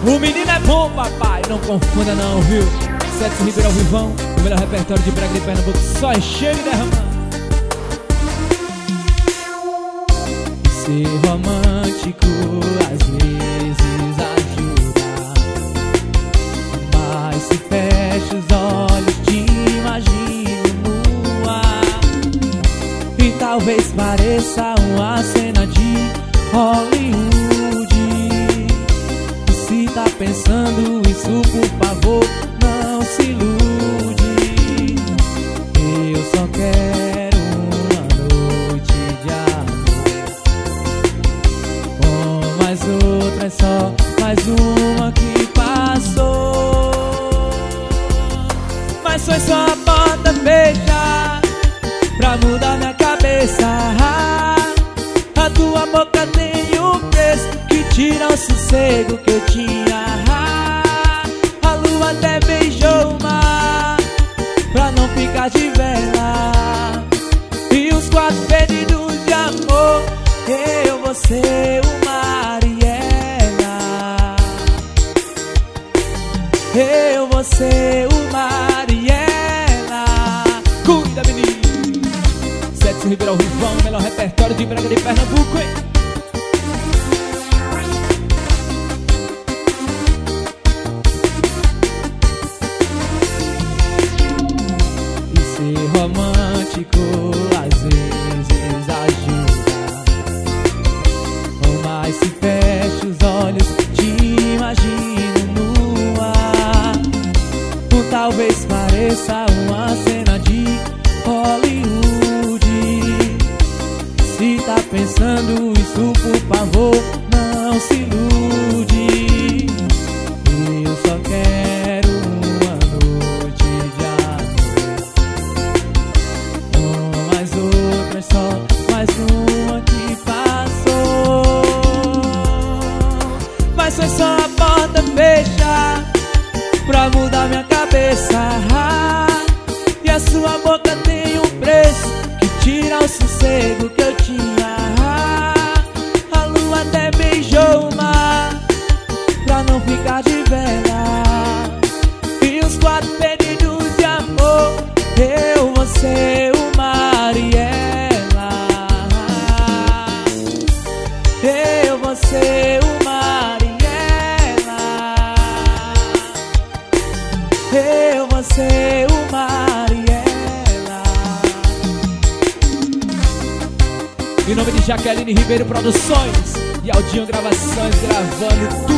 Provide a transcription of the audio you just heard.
O menino é bom, papai, não confunda não, viu? Sete Ribeiro ao vivão, o melhor repertório de brega de Pernambuco, só enchendo e derramando. Ser romântico às vezes ajuda, mas se fecha os olhos te imagino nua. E talvez pareça uma cena de Hollywood. E se tá pensando isso, por favor, não se ilude. Eu só quero uma noite de amor, com mais outra, é só mais uma que passou. Mas foi só a porta fechar pra mudar minha cabeça. A tua boca tem um preço que tira o sossego que eu tinha. A lua até beijou o mar pra não ficar de vela. E os quatro pedidos de amor, eu, você, o mar e ela. Eu, você, o mar e ela. Cuida, menino. Sete Ribeiro ao vivão, melhor repertório de brega de Pernambuco, hein? E ser romântico às vezes ajuda, mas se fecha os olhos te imagino nua. Ou talvez pareça uma cena de Hollywood. Se tá pensando isso, por favor, não se ilude. Eu só quero uma noite de amor, com mais outra, só mais uma que passou. Mas foi só a porta fechar pra mudar minha cabeça. E a sua boca tem um preço que tira o sossego que eu tinha. A lua até beijou o mar pra não ficar de vela. E os quatro pedidos de amor, eu, você, o mar e ela. Eu, você, o mar e ela. Eu, você, o mar e ela. Em nome de Jaqueline Ribeiro Produções e Aldinho Gravações, gravando tudo.